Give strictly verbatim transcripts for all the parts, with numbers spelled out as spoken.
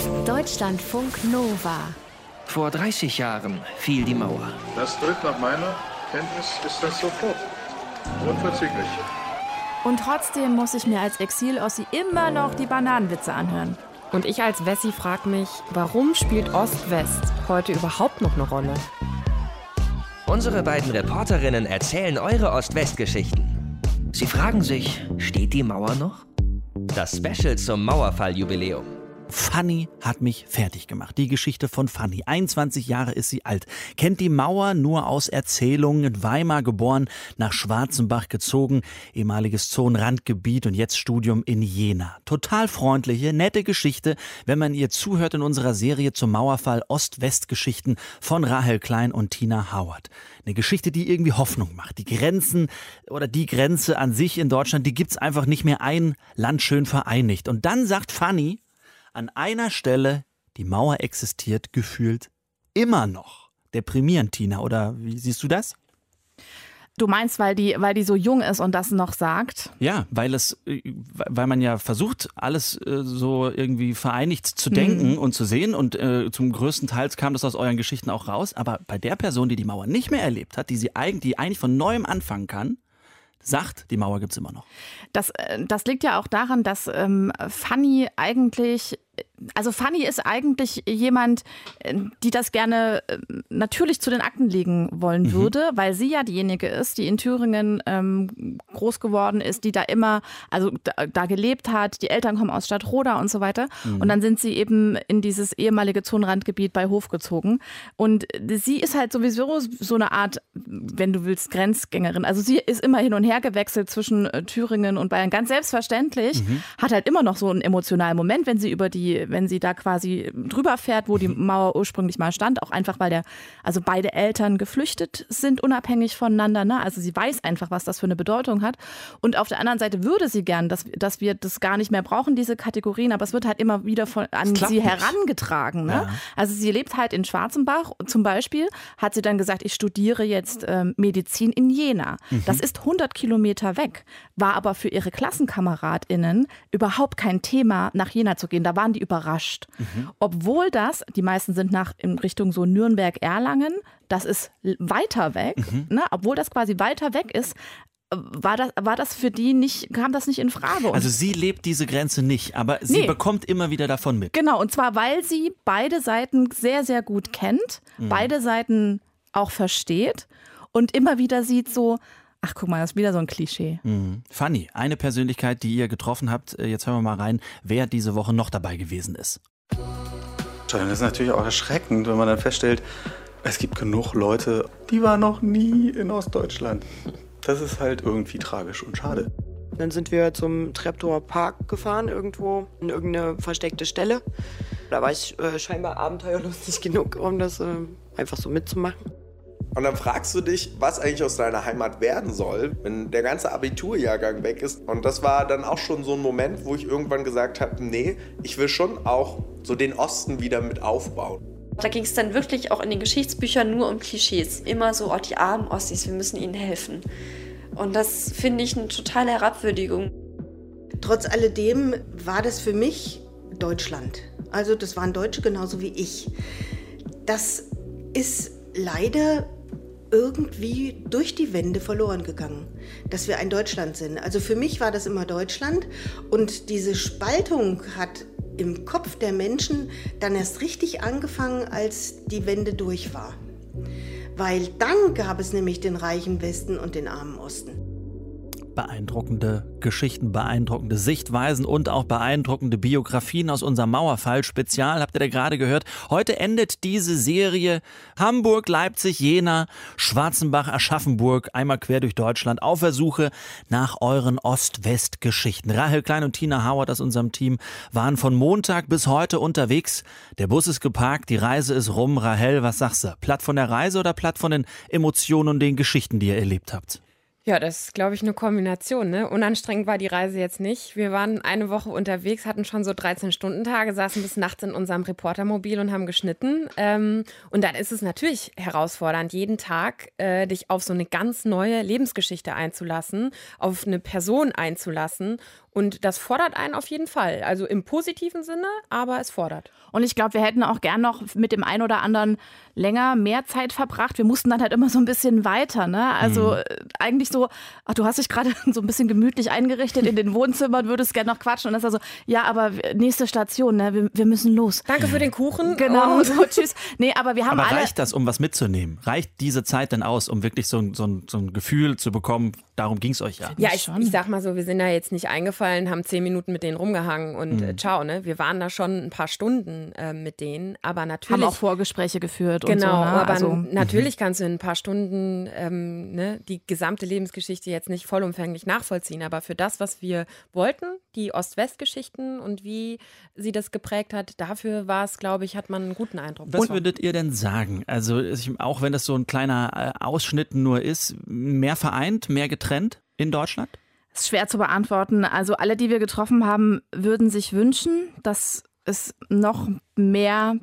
Deutschlandfunk Nova. Vor dreißig Jahren fiel die Mauer. Das tritt nach meiner Kenntnis ist das sofort. Unverzüglich. Und trotzdem muss ich mir als Exil-Ossi immer noch die Bananenwitze anhören. Und ich als Wessi frage mich, warum spielt Ost-West heute überhaupt noch eine Rolle? Unsere beiden Reporterinnen erzählen eure Ost-West-Geschichten. Sie fragen sich, steht die Mauer noch? Das Special zum Mauerfall-Jubiläum. Fanny hat mich fertig gemacht. Die Geschichte von Fanny. einundzwanzig Jahre ist sie alt. Kennt die Mauer nur aus Erzählungen. In Weimar geboren, nach Schwarzenbach gezogen. Ehemaliges Zonenrandgebiet und jetzt Studium in Jena. Total freundliche, nette Geschichte, wenn man ihr zuhört in unserer Serie zum Mauerfall Ost-West-Geschichten von Rahel Klein und Tina Howard. Eine Geschichte, die irgendwie Hoffnung macht. Die Grenzen oder die Grenze an sich in Deutschland, die gibt's einfach nicht mehr, ein Land schön vereinigt. Und dann sagt Fanny, an einer Stelle, die Mauer existiert gefühlt immer noch. Deprimierend, Tina, oder wie siehst du das? Du meinst, weil die, weil die so jung ist und das noch sagt? Ja, weil es, weil man ja versucht, alles äh, so irgendwie vereinigt zu denken mhm. und zu sehen und äh, zum größten Teil kam das aus euren Geschichten auch raus. Aber bei der Person, die die Mauer nicht mehr erlebt hat, die sie eigentlich, die eigentlich von neuem anfangen kann, sagt, die Mauer gibt's immer noch. Das, das liegt ja auch daran, dass ähm, Fanny eigentlich, also Fanny ist eigentlich jemand, die das gerne natürlich zu den Akten legen wollen mhm. würde, weil sie ja diejenige ist, die in Thüringen ähm, groß geworden ist, die da immer, also da, da gelebt hat. Die Eltern kommen aus Stadtroda und so weiter. Mhm. Und dann sind sie eben in dieses ehemalige Zonenrandgebiet bei Hof gezogen. Und sie ist halt sowieso so eine Art, wenn du willst, Grenzgängerin. Also sie ist immer hin und her gewechselt zwischen äh, Thüringen und Bayern. Ganz selbstverständlich, mhm. hat halt immer noch so einen emotionalen Moment, wenn sie über die, wenn sie da quasi drüber fährt, wo die Mauer ursprünglich mal stand, auch einfach, weil der, also beide Eltern geflüchtet sind, unabhängig voneinander, ne? Also sie weiß einfach, was das für eine Bedeutung hat. Und auf der anderen Seite würde sie gern, dass, dass wir das gar nicht mehr brauchen, diese Kategorien, aber es wird halt immer wieder von, an sie herangetragen, ne? Ja. Also sie lebt halt in Schwarzenbach, zum Beispiel hat sie dann gesagt, ich studiere jetzt ähm, Medizin in Jena. Mhm. Das ist hundert Kilometer weg, war aber für ihre KlassenkameradInnen überhaupt kein Thema, nach Jena zu gehen. Da waren die überrascht. Mhm. Obwohl das, die meisten sind nach in Richtung so Nürnberg-Erlangen, das ist weiter weg, mhm. ne? Obwohl das quasi weiter weg ist, war das, war das für die nicht, kam das nicht in Frage. Also sie lebt diese Grenze nicht, aber sie nee. bekommt immer wieder davon mit. Genau, und zwar, weil sie beide Seiten sehr, sehr gut kennt, mhm. beide Seiten auch versteht und immer wieder sieht so, ach, guck mal, das ist wieder so ein Klischee. Mhm. Fanny, eine Persönlichkeit, die ihr getroffen habt. Jetzt hören wir mal rein, wer diese Woche noch dabei gewesen ist. Das ist natürlich auch erschreckend, wenn man dann feststellt, es gibt genug Leute, die waren noch nie in Ostdeutschland. Das ist halt irgendwie tragisch und schade. Dann sind wir zum Treptower Park gefahren, irgendwo in irgendeine versteckte Stelle. Da war ich äh, scheinbar abenteuerlustig genug, um das äh, einfach so mitzumachen. Und dann fragst du dich, was eigentlich aus deiner Heimat werden soll, wenn der ganze Abiturjahrgang weg ist. Und das war dann auch schon so ein Moment, wo ich irgendwann gesagt habe, nee, ich will schon auch so den Osten wieder mit aufbauen. Da ging es dann wirklich auch in den Geschichtsbüchern nur um Klischees. Immer so, oh, die armen Ossis, wir müssen ihnen helfen. Und das finde ich eine totale Herabwürdigung. Trotz alledem war das für mich Deutschland. Also das waren Deutsche genauso wie ich. Das ist leider irgendwie durch die Wände verloren gegangen, dass wir ein Deutschland sind. Also für mich war das immer Deutschland und diese Spaltung hat im Kopf der Menschen dann erst richtig angefangen, als die Wende durch war. Weil dann gab es nämlich den reichen Westen und den armen Osten. Beeindruckende Geschichten, beeindruckende Sichtweisen und auch beeindruckende Biografien aus unserem Mauerfall-Spezial, habt ihr da gerade gehört. Heute endet diese Serie Hamburg, Leipzig, Jena, Schwarzenbach, Aschaffenburg, einmal quer durch Deutschland auf der Suche nach euren Ost-West-Geschichten. Rahel Klein und Tina Howard aus unserem Team waren von Montag bis heute unterwegs. Der Bus ist geparkt, die Reise ist rum. Rahel, was sagst du? Platt von der Reise oder platt von den Emotionen und den Geschichten, die ihr erlebt habt? Ja, das ist, glaube ich, eine Kombination, ne? Unanstrengend war die Reise jetzt nicht. Wir waren eine Woche unterwegs, hatten schon so dreizehn-Stunden-Tage, saßen bis nachts in unserem Reportermobil und haben geschnitten. Ähm, und dann ist es natürlich herausfordernd, jeden Tag äh, dich auf so eine ganz neue Lebensgeschichte einzulassen, auf eine Person einzulassen Und das fordert einen auf jeden Fall. Also im positiven Sinne, aber es fordert. Und ich glaube, wir hätten auch gern noch mit dem einen oder anderen länger, mehr Zeit verbracht. Wir mussten dann halt immer so ein bisschen weiter, ne? Also mhm. eigentlich so, ach, du hast dich gerade so ein bisschen gemütlich eingerichtet in den Wohnzimmern, würdest gerne noch quatschen. Und das ist also, ja, aber nächste Station, ne? Wir, wir müssen los. Danke für den Kuchen. Genau, so, tschüss. Nee, aber wir haben aber alle... reicht das, um was mitzunehmen? Reicht diese Zeit denn aus, um wirklich so, so, so ein Gefühl zu bekommen? Darum ging es euch ja. Ja, ich, ich sag mal so, wir sind da jetzt nicht eingefallen, haben zehn Minuten mit denen rumgehangen und mhm. äh, ciao, ne? Wir waren da schon ein paar Stunden äh, mit denen, aber natürlich... Haben auch Vorgespräche geführt genau, und so. Genau, ne? aber also, natürlich kannst du in ein paar Stunden ähm, ne, die gesamte Lebensgeschichte jetzt nicht vollumfänglich nachvollziehen, aber für das, was wir wollten, die Ost-West-Geschichten und wie sie das geprägt hat, dafür war es, glaube ich, hat man einen guten Eindruck bekommen. Was würdet ihr denn sagen? Also auch wenn das so ein kleiner Ausschnitt nur ist, mehr vereint, mehr getrennt in Deutschland? Das ist schwer zu beantworten. Also alle, die wir getroffen haben, würden sich wünschen, dass es noch mehr,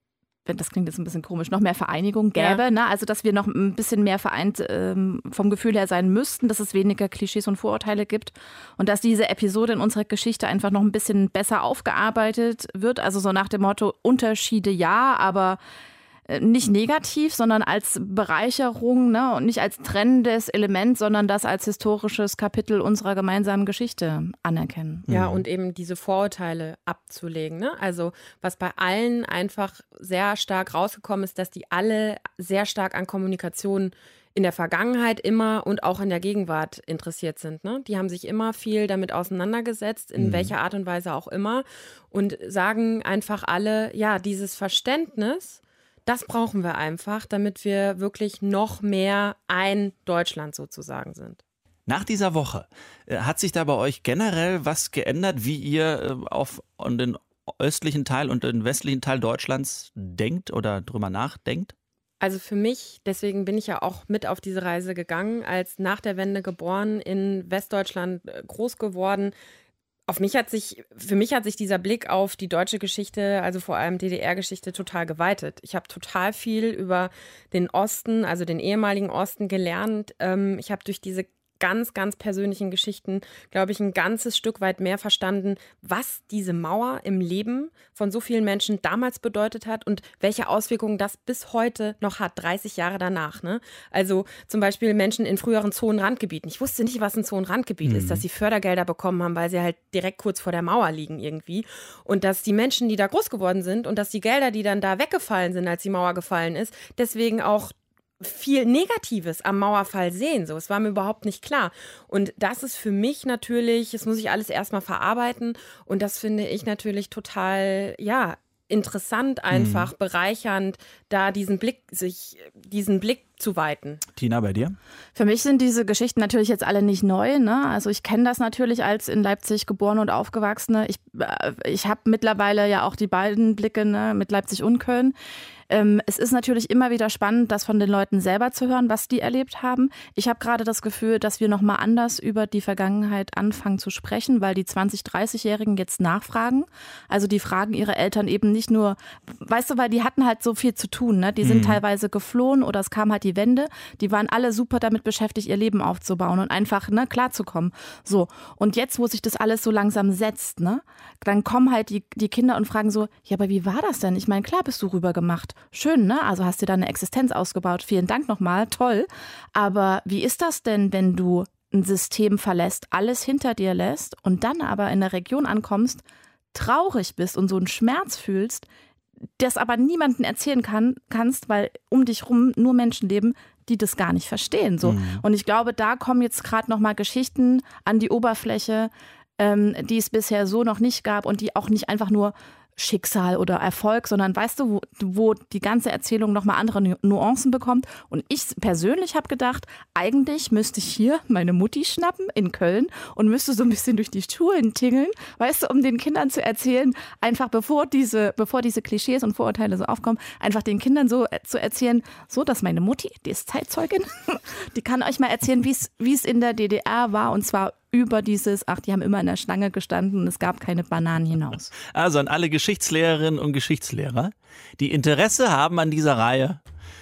das klingt jetzt ein bisschen komisch, noch mehr Vereinigung gäbe. Ja. Ne? Also dass wir noch ein bisschen mehr vereint ähm, vom Gefühl her sein müssten, dass es weniger Klischees und Vorurteile gibt und dass diese Episode in unserer Geschichte einfach noch ein bisschen besser aufgearbeitet wird. Also so nach dem Motto Unterschiede ja, aber nicht negativ, sondern als Bereicherung, ne? Und nicht als trennendes Element, sondern das als historisches Kapitel unserer gemeinsamen Geschichte anerkennen. Ja, und eben diese Vorurteile abzulegen. Ne? Also was bei allen einfach sehr stark rausgekommen ist, dass die alle sehr stark an Kommunikation in der Vergangenheit immer und auch in der Gegenwart interessiert sind. Ne? Die haben sich immer viel damit auseinandergesetzt, in mhm. welcher Art und Weise auch immer, und sagen einfach alle, ja, dieses Verständnis, das brauchen wir einfach, damit wir wirklich noch mehr ein Deutschland sozusagen sind. Nach dieser Woche, hat sich da bei euch generell was geändert, wie ihr auf den östlichen Teil und den westlichen Teil Deutschlands denkt oder drüber nachdenkt? Also für mich, deswegen bin ich ja auch mit auf diese Reise gegangen, als nach der Wende geboren, in Westdeutschland groß geworden. Auf mich hat sich, für mich hat sich dieser Blick auf die deutsche Geschichte, also vor allem D D R-Geschichte, total geweitet. Ich habe total viel über den Osten, also den ehemaligen Osten gelernt. Ich habe durch diese ganz, ganz persönlichen Geschichten, glaube ich, ein ganzes Stück weit mehr verstanden, was diese Mauer im Leben von so vielen Menschen damals bedeutet hat und welche Auswirkungen das bis heute noch hat, dreißig Jahre danach. Ne? Also zum Beispiel Menschen in früheren Zonenrandgebieten. Ich wusste nicht, was ein Zonenrandgebiet mhm. ist, dass sie Fördergelder bekommen haben, weil sie halt direkt kurz vor der Mauer liegen irgendwie. Und dass die Menschen, die da groß geworden sind und dass die Gelder, die dann da weggefallen sind, als die Mauer gefallen ist, deswegen auch viel Negatives am Mauerfall sehen. So, es war mir überhaupt nicht klar. Und das ist für mich natürlich, das muss ich alles erstmal verarbeiten. Und das finde ich natürlich total, ja, interessant einfach, mhm. bereichernd, da diesen Blick, sich diesen Blick zu weiten. Tina, bei dir? Für mich sind diese Geschichten natürlich jetzt alle nicht neu. Ne? Also ich kenne das natürlich als in Leipzig geborene und aufgewachsene. Ich, ich habe mittlerweile ja auch die beiden Blicke, ne, mit Leipzig und Köln. Ähm, es ist natürlich immer wieder spannend, das von den Leuten selber zu hören, was die erlebt haben. Ich habe gerade das Gefühl, dass wir nochmal anders über die Vergangenheit anfangen zu sprechen, weil die zwanzig-, dreißigjährigen jetzt nachfragen. Also die fragen ihre Eltern eben nicht nur, weißt du, weil die hatten halt so viel zu tun. Ne? Die sind mhm. teilweise geflohen oder es kam halt die Wende. Die waren alle super damit beschäftigt, ihr Leben aufzubauen und einfach ne, klarzukommen. So. Und jetzt, wo sich das alles so langsam setzt, ne, dann kommen halt die, die Kinder und fragen so, ja, aber wie war das denn? Ich meine, klar bist du rübergemacht. Schön, ne? Also hast dir da eine Existenz ausgebaut. Vielen Dank nochmal, toll. Aber wie ist das denn, wenn du ein System verlässt, alles hinter dir lässt und dann aber in der Region ankommst, traurig bist und so einen Schmerz fühlst, das aber niemandem erzählen kann, kannst, weil um dich rum nur Menschen leben, die das gar nicht verstehen. So. Mhm. Und ich glaube, da kommen jetzt gerade nochmal Geschichten an die Oberfläche, ähm, die es bisher so noch nicht gab und die auch nicht einfach nur Schicksal oder Erfolg, sondern weißt du, wo, wo die ganze Erzählung nochmal andere Nu- Nuancen bekommt. Und ich persönlich habe gedacht, eigentlich müsste ich hier meine Mutti schnappen in Köln und müsste so ein bisschen durch die Schulen tingeln, weißt du, um den Kindern zu erzählen, einfach bevor diese, bevor diese Klischees und Vorurteile so aufkommen, einfach den Kindern so äh, zu erzählen, so, dass meine Mutti, die ist Zeitzeugin, die kann euch mal erzählen, wie es in der D D R war, und zwar über dieses, ach, die haben immer in der Schlange gestanden und es gab keine Bananen hinaus. Also an alle Geschichtslehrerinnen und Geschichtslehrer, die Interesse haben an dieser Reihe,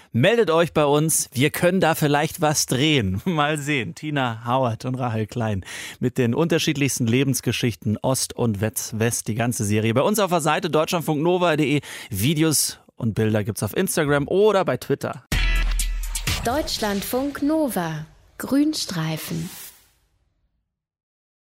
Meldet euch bei uns, wir können da vielleicht was drehen. Mal sehen. Tina Howard und Rahel Klein mit den unterschiedlichsten Lebensgeschichten Ost und West, die ganze Serie. Bei uns auf der Seite deutschlandfunk nova punkt de. Videos und Bilder gibt's auf Instagram oder bei Twitter. Deutschlandfunk Nova. Grünstreifen.